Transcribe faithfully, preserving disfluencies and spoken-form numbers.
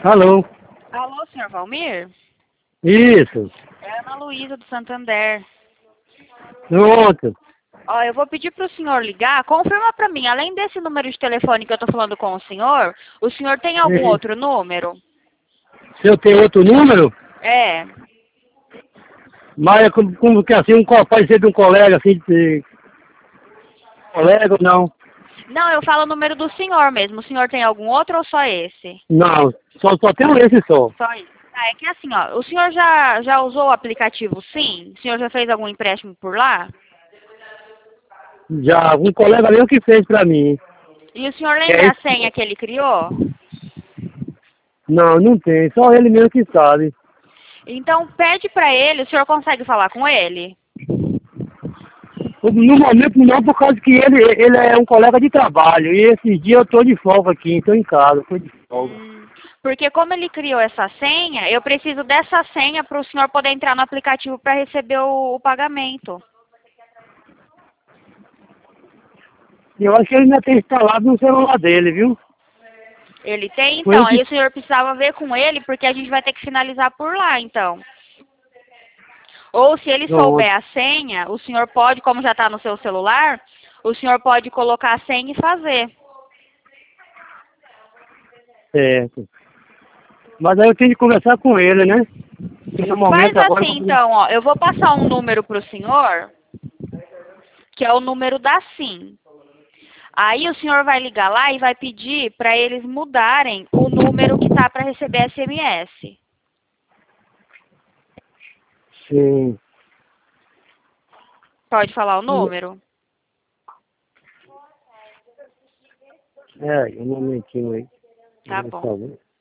Alô? Alô, senhor Valmir? Isso. É a Ana Luísa do Santander. Pronto. Ó, eu vou pedir para o senhor ligar, confirma para mim, além desse número de telefone que eu estou falando com o senhor, o senhor tem algum E outro número? se eu tenho outro número, É. mas é como, como que assim, um, co- pode ser de um colega, assim, de colega ou não? Não, eu falo o número do senhor mesmo. O senhor tem algum outro ou só esse? Não, só, só tenho esse só. Só isso. Ah, é que assim, ó, o senhor já, já usou o aplicativo Sim? O senhor já fez algum empréstimo por lá? Já, um colega meu que fez pra mim. E o senhor Que é lembra a esse? senha que ele criou? Não, não tem, só ele mesmo que sabe. Então pede para ele, o senhor consegue falar com ele? No momento não, por causa que ele, ele é um colega de trabalho, e esses dias eu tô de folga aqui, tô em casa, tô de folga. Hum, porque como ele criou essa senha, eu preciso dessa senha para o senhor poder entrar no aplicativo para receber o, o pagamento. E eu acho que ele ainda tem instalado no celular dele, viu? Ele tem, Foi então, ele aí que... o senhor precisava ver com ele, porque a gente vai ter que finalizar por lá, então. Ou se ele Pronto, souber a senha, o senhor pode, como já está no seu celular, o senhor pode colocar a senha e fazer. certo. Mas aí eu tenho que conversar com ele, né? Porque no Faz momento agora... assim, então, ó, eu vou passar um número para o senhor, que é o número da Sim. Aí o senhor vai ligar lá e vai pedir para eles mudarem o número que tá para receber S M S. Sim. Pode falar o número? É, um momentinho aí. Tá Por bom. favor.